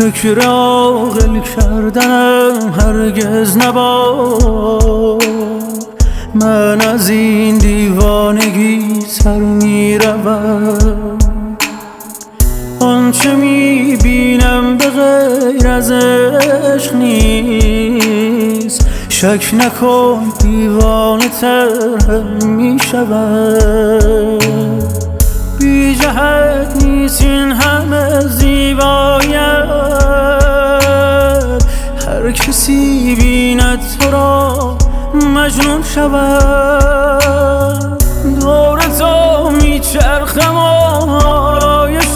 فکر عاقل کردنم هرگز نباد. من از این دیوانگی سر میروم، آنچه میبینم به غیر از عشق نیست. شک نکن دیوانه تر میشوم، بی جهت نیست این همه زیبایت. هر کسی بیند تو را مجنون شود. دور تو میچرخم آرایشت،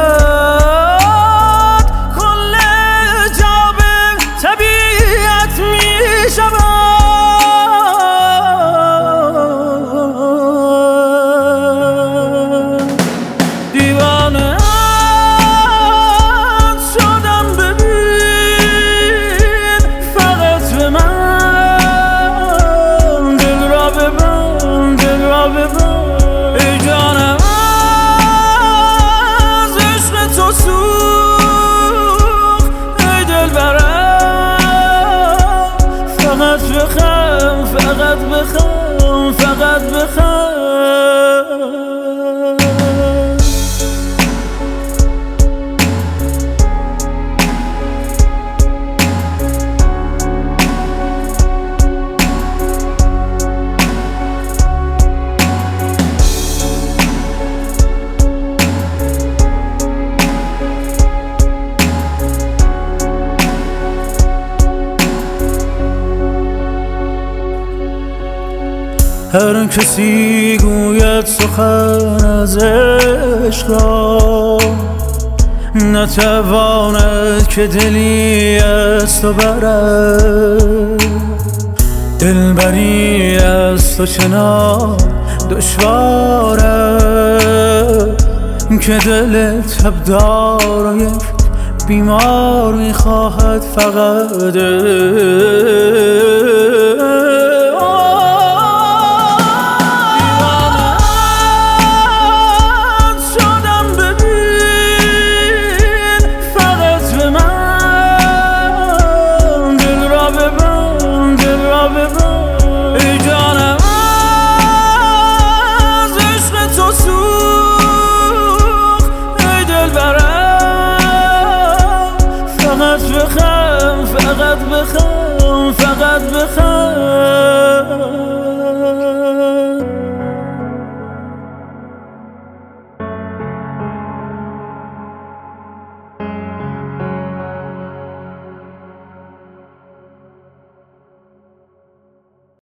کل جا به طبیعت میشود. دیوانه شدم ببین فقط به من، دل را ببند، دل را ببند ای جانم. از عشق تو سوخت ای دلبرم، فقط بخم، فقط بخم، فقط بخم. هر کسی گوید سخن از عشق را، نتواند که دلی از تو برد. دلبری از تو چنان دشواره که دل تبدار و یک بیمار میخواهد فقط. ای جانم از عشق تو سوخت ای دلبرم، فقط بخم، فقط بخم، فقط بخم.